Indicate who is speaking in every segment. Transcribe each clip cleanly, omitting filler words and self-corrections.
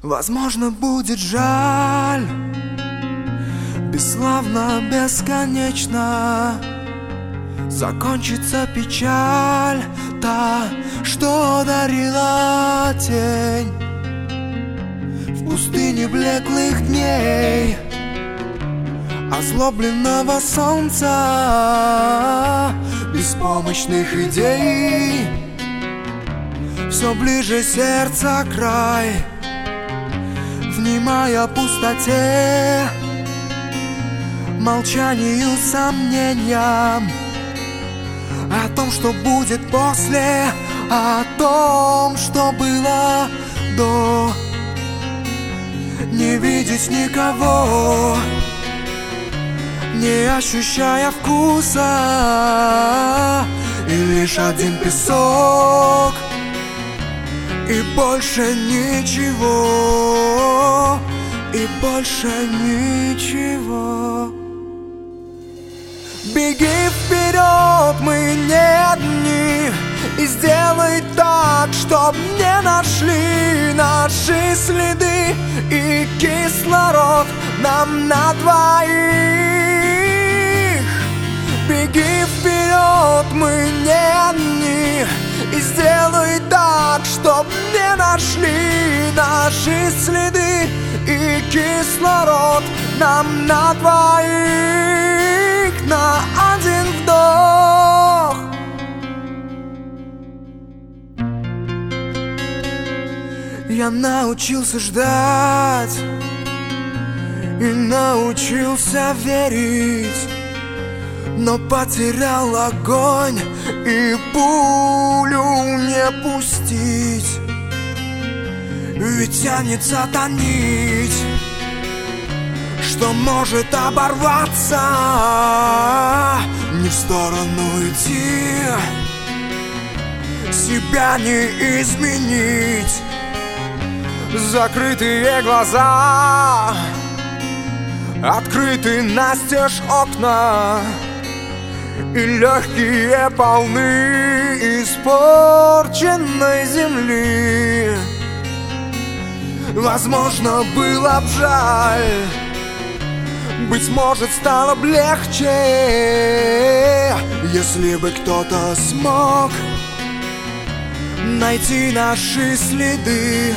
Speaker 1: Возможно, будет жаль, бесславно, бесконечно закончится печаль, та, что дарила тень в пустыне блеклых дней, озлобленного солнца, беспомощных идей. Все ближе сердца край, внимая пустоте, молчанию, сомнениям о том, что будет после, о том, что было до. Не видеть никого, не ощущая вкуса, и лишь один песок, и больше ничего, и больше ничего. Беги вперед, мы не одни, и сделай так, чтоб не нашли наши следы, и кислород нам на двоих. Беги вперед, мы не одни, и сделай так, чтоб не нашли наши следы, и кислород нам на двоих, на один вдох. Я научился ждать и научился верить, но потерял огонь и пулю не пустить. Ведь тянется та нить, что может оборваться, не в сторону идти, себя не изменить. Закрытые глаза, открыты настежь окна, и легкие полны испорченной земли. Возможно, было б жаль, быть может, стало б легче, если бы кто-то смог найти наши следы.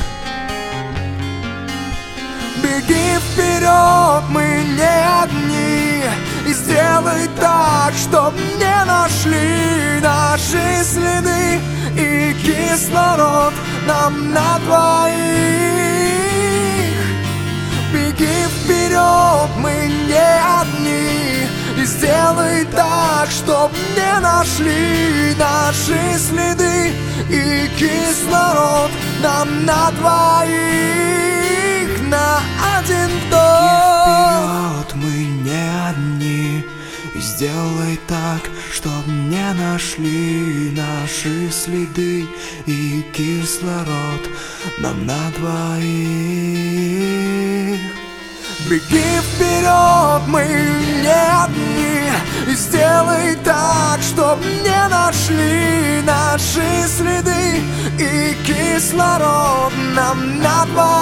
Speaker 1: Беги вперед, мы не одни, и сделай так, чтоб не нашли наши следы, и кислород нам на двоих. Беги вперед, мы не одни, и сделай так, чтоб не нашли наши следы, и кислород нам на двоих, на один вдох. Вперед, мы не одни, и сделай так, чтоб не нашли наши следы, и кислород нам на двоих. Беги вперед, мы не одни, и сделай так, чтоб не нашли наши следы, и кислород нам на двоих.